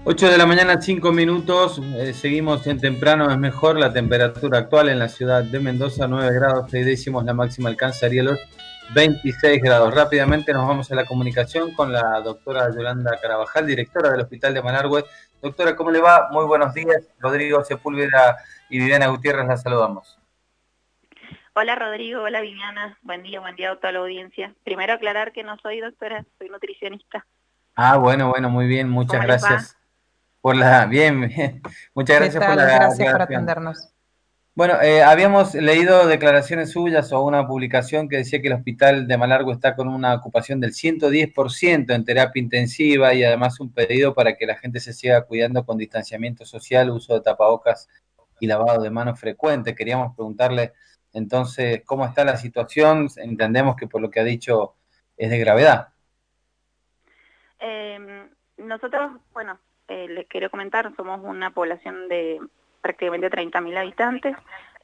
8 de la mañana, 5 minutos. Seguimos en temprano, es mejor. La temperatura actual en la ciudad de Mendoza, 9 grados 6 décimos. La máxima alcanzaría los 26 grados. Rápidamente nos vamos a la comunicación con la doctora Yolanda Carabajal, directora del Hospital de Malargüe. Doctora, ¿cómo le va? Muy buenos días. Rodrigo Sepúlveda y Viviana Gutiérrez, la saludamos. Hola Rodrigo, hola Viviana, buen día a toda la audiencia. Primero aclarar que no soy doctora, soy nutricionista. Ah, bueno, muy bien. Muchas ¿Cómo les va? gracias por la... Bien, bien. Muchas ¿Qué gracias por tal? la Gracias por aclaración. atendernos. Bueno, habíamos leído declaraciones suyas o una publicación que decía que el hospital de Malargüe está con una ocupación del 110% en terapia intensiva y además un pedido para que la gente se siga cuidando con distanciamiento social, uso de tapabocas y lavado de manos frecuente. Queríamos preguntarle entonces cómo está la situación. Entendemos que por lo que ha dicho es de gravedad. Nosotros, bueno, les quiero comentar, somos una población de prácticamente 30.000 habitantes.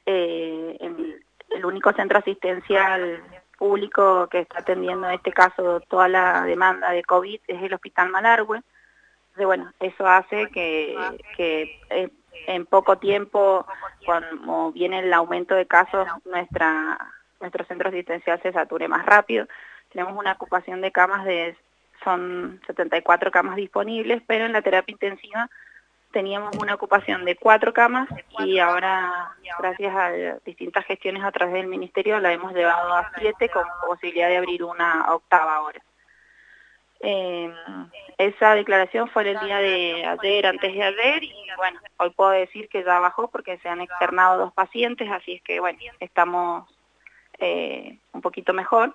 El único centro asistencial público que está atendiendo en este caso toda la demanda de COVID es el Hospital Malargüe. Entonces, bueno, eso hace que en poco tiempo, cuando viene el aumento de casos, nuestro centro asistencial se sature más rápido. Tenemos una ocupación de camas son 74 camas disponibles, pero en la terapia intensiva teníamos una ocupación de 4 camas y ahora, gracias a distintas gestiones a través del ministerio, la hemos llevado a 7 con posibilidad de abrir una octava ahora. Esa declaración fue el día de ayer, antes de ayer, y bueno, hoy puedo decir que ya bajó porque se han externado 2 pacientes, así es que bueno, estamos un poquito mejor,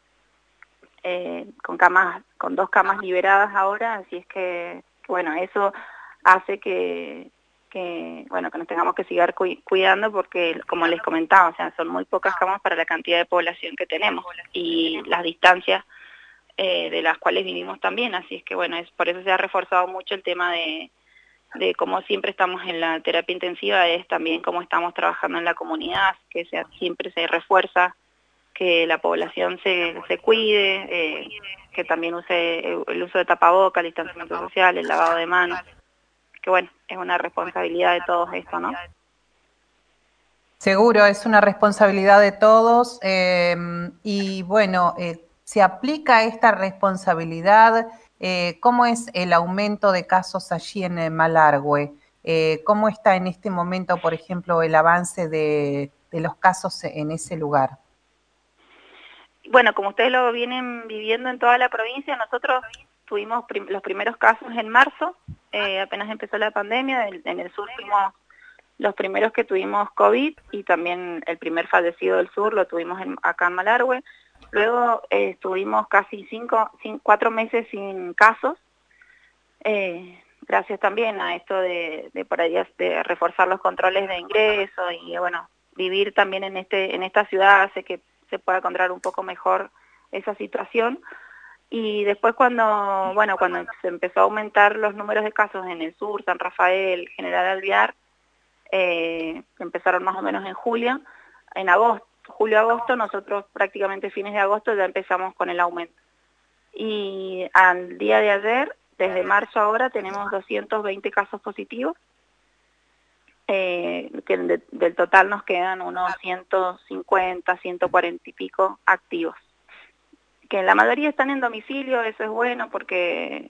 con 2 camas liberadas ahora, así es que bueno, eso hace bueno, que nos tengamos que seguir cuidando porque, como les comentaba, o sea, son muy pocas camas para la cantidad de población que tenemos y las distancias de las cuales vivimos también, así es que bueno, por eso se ha reforzado mucho el tema de cómo siempre estamos en la terapia intensiva, es también cómo estamos trabajando en la comunidad, que siempre se refuerza que la población se cuide, que también use el uso de tapabocas, el distanciamiento social, el lavado de manos, que bueno, es una responsabilidad de todos esto, ¿no? Seguro, es una responsabilidad de todos y bueno, se aplica esta responsabilidad. ¿Cómo es el aumento de casos allí en Malargüe? ¿Cómo está en este momento, por ejemplo, el avance de los casos en ese lugar? Bueno, como ustedes lo vienen viviendo en toda la provincia, nosotros tuvimos los primeros casos en marzo, apenas empezó la pandemia, en el sur fuimos los primeros que tuvimos COVID y también el primer fallecido del sur lo tuvimos acá en Malargüe. Luego estuvimos casi 4 meses sin casos, gracias también a esto de por ahí de reforzar los controles de ingreso y bueno, vivir también en esta ciudad hace que se pueda controlar un poco mejor esa situación. Y después cuando se empezó a aumentar los números de casos en el sur, San Rafael, General Alvear, empezaron más o menos en julio, en agosto, julio-agosto, nosotros prácticamente fines de agosto ya empezamos con el aumento. Y al día de ayer, desde marzo ahora, tenemos 220 casos positivos, que del total nos quedan unos 150, 140 y pico activos. Que la mayoría están en domicilio, eso es bueno porque,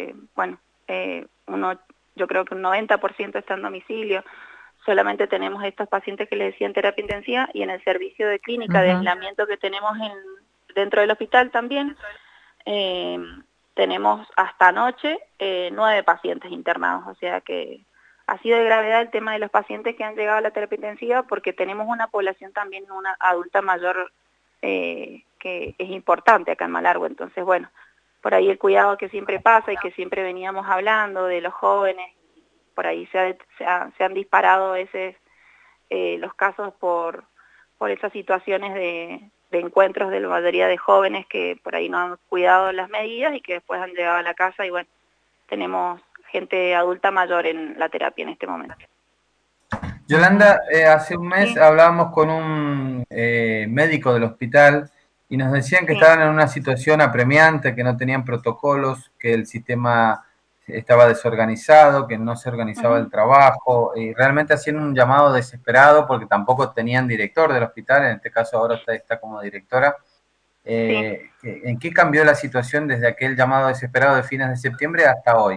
yo creo que un 90% está en domicilio. Solamente tenemos estos pacientes que les decía en terapia intensiva y en el servicio de clínica de aislamiento que tenemos dentro del hospital también. Tenemos hasta anoche 9 pacientes internados, o sea que ha sido de gravedad el tema de los pacientes que han llegado a la terapia intensiva porque tenemos una población también, una adulta mayor que es importante acá en Malargüe, entonces bueno, por ahí el cuidado que siempre pasa y que siempre veníamos hablando de los jóvenes, por ahí se han disparado a veces los casos por esas situaciones de encuentros de la mayoría de jóvenes que por ahí no han cuidado las medidas y que después han llegado a la casa y bueno, tenemos gente adulta mayor en la terapia en este momento. Yolanda, hace un mes Sí, hablábamos con un médico del hospital y nos decían que sí. estaban en una situación apremiante, que no tenían protocolos, que el sistema estaba desorganizado, que no se organizaba el trabajo, y realmente hacían un llamado desesperado porque tampoco tenían director del hospital, en este caso ahora está como directora. Sí. ¿En qué cambió la situación desde aquel llamado desesperado de fines de septiembre hasta hoy?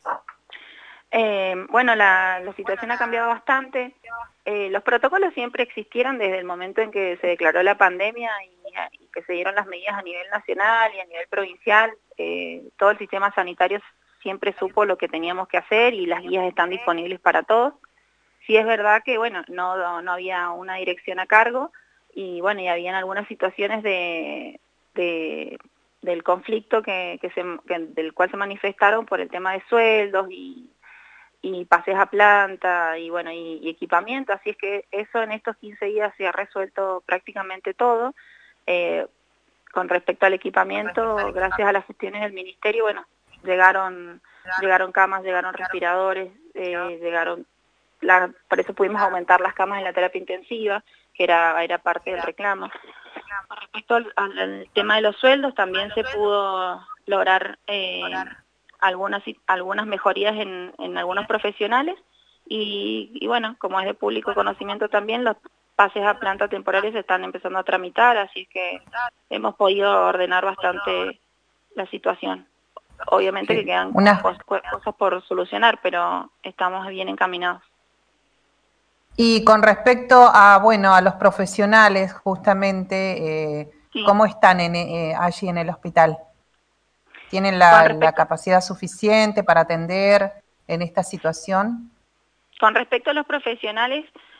Bueno, la situación ha cambiado bastante. Los protocolos siempre existieron desde el momento en que se declaró la pandemia y que se dieron las medidas a nivel nacional y a nivel provincial. Todo el sistema sanitario siempre supo lo que teníamos que hacer y las guías están disponibles para todos. Sí es verdad que, bueno, no había una dirección a cargo y, bueno, y habían algunas situaciones del conflicto del cual se manifestaron por el tema de sueldos y pases a planta y bueno, y equipamiento, así es que eso en estos 15 días se ha resuelto prácticamente todo. Con respecto al equipamiento, gracias a las gestiones del ministerio, bueno, llegaron camas, llegaron respiradores, por eso pudimos aumentar las camas en la terapia intensiva, que era parte del reclamo. Con respecto al tema de los sueldos, también se pudo lograr algunas mejorías en algunos profesionales y bueno, como es de público conocimiento también, los pases a planta temporales se están empezando a tramitar, así es que hemos podido ordenar bastante la situación. Obviamente que quedan cosas por solucionar, pero estamos bien encaminados. Y con respecto a, bueno, a los profesionales, justamente, Sí. ¿cómo están allí en el hospital? ¿Tienen Con la respecto, capacidad suficiente para atender en esta situación? con respecto a los profesionales,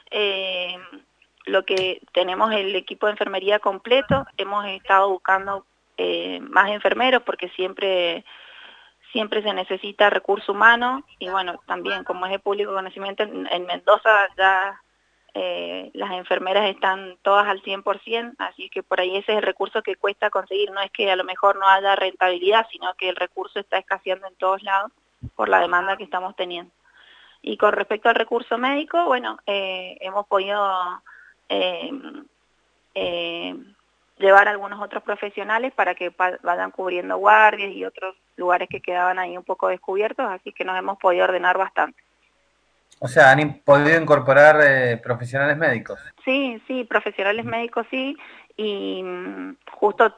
lo que tenemos el equipo de enfermería completo, hemos estado buscando más enfermeros porque siempre se necesita recurso humano y bueno, también como es de público conocimiento, en Mendoza ya las enfermeras están todas al 100%, así que por ahí ese es el recurso que cuesta conseguir, no es que a lo mejor no haya rentabilidad, sino que el recurso está escaseando en todos lados por la demanda que estamos teniendo. Y con respecto al recurso médico, bueno, hemos podido eh, eh, llevar a algunos otros profesionales para que vayan cubriendo guardias y otros lugares que quedaban ahí un poco descubiertos, así que nos hemos podido ordenar bastante. O sea, han podido incorporar profesionales médicos. Sí, sí, profesionales médicos sí, y justo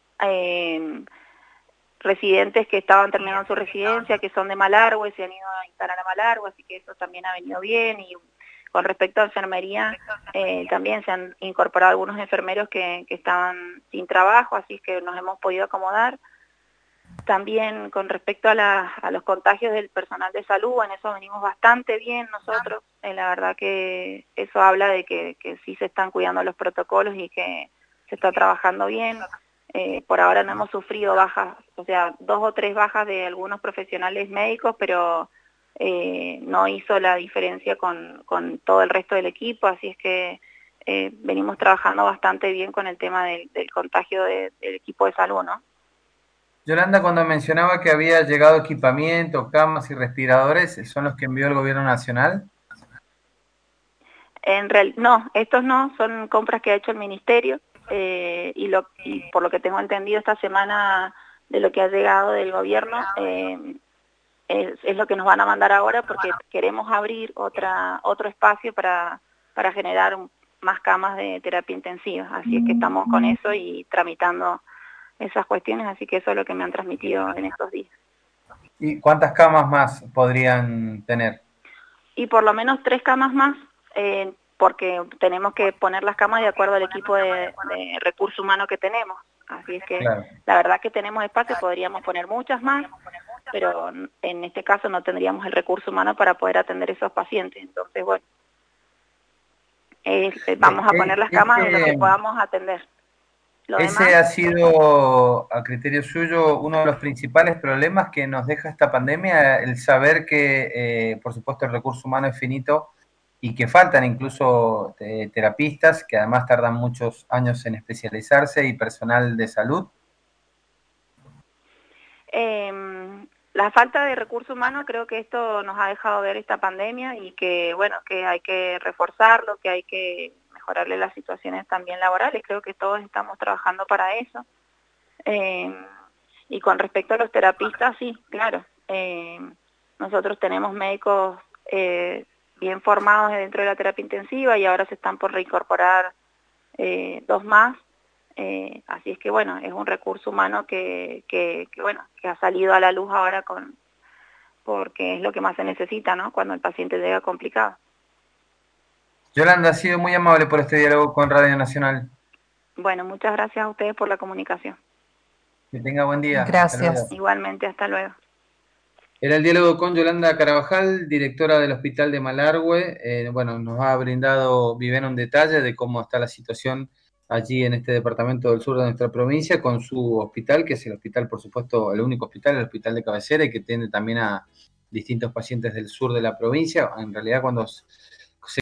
residentes que estaban terminando su residencia, que son de Malargüe, se han ido a instalar a Malargüe, así que eso también ha venido bien. Y con respecto a enfermería, también se han incorporado algunos enfermeros que estaban sin trabajo, así que nos hemos podido acomodar. También con respecto a los contagios del personal de salud, en eso venimos bastante bien nosotros. La verdad que eso habla de que sí se están cuidando los protocolos y que se está trabajando bien. Por ahora no hemos sufrido bajas, o sea, 2 o 3 bajas de algunos profesionales médicos, pero no hizo la diferencia con todo el resto del equipo, así es que venimos trabajando bastante bien con el tema del contagio del equipo de salud, ¿no? Yolanda, cuando mencionaba que había llegado equipamiento, camas y respiradores, ¿son los que envió el gobierno nacional? No, estos no, son compras que ha hecho el ministerio y por lo que tengo entendido esta semana de lo que ha llegado del gobierno es lo que nos van a mandar ahora porque queremos abrir otro espacio para generar más camas de terapia intensiva, así es que estamos con eso y tramitando esas cuestiones, así que eso es lo que me han transmitido en estos días. ¿Y cuántas camas más podrían tener? Y por lo menos 3 camas más, porque tenemos que poner las camas de acuerdo al equipo de recurso humano que tenemos. Así es que Claro. la verdad que tenemos espacio, podríamos poner muchas más, pero en este caso no tendríamos el recurso humano para poder atender esos pacientes. Entonces, bueno, vamos a poner las camas en lo que podamos atender. Lo Ese demás, ha sido, a criterio suyo, uno de los principales problemas que nos deja esta pandemia, el saber que, por supuesto, el recurso humano es finito y que faltan incluso terapistas, que además tardan muchos años en especializarse, y personal de salud. la falta de recurso humano, creo que esto nos ha dejado ver esta pandemia y que, bueno, que hay que reforzarlo, que hay que mejorarle las situaciones también laborales. Creo que todos estamos trabajando para eso. Y con respecto a los terapistas, sí, claro. Nosotros tenemos médicos bien formados dentro de la terapia intensiva y ahora se están por reincorporar 2 más. Así es que bueno, es un recurso humano bueno, que ha salido a la luz ahora porque es lo que más se necesita, ¿no? Cuando el paciente llega complicado. Yolanda, ha sido muy amable por este diálogo con Radio Nacional. Bueno, muchas gracias a ustedes por la comunicación. Que tenga buen día. Hasta luego. Gracias. Igualmente, hasta luego. Era el diálogo con Yolanda Carabajal, directora del Hospital de Malargüe. Bueno, nos ha brindado Vivena un detalle de cómo está la situación allí en este departamento del sur de nuestra provincia con su hospital, que es el hospital, por supuesto, el único hospital, el hospital de cabecera y que tiene también a distintos pacientes del sur de la provincia. En realidad, cuando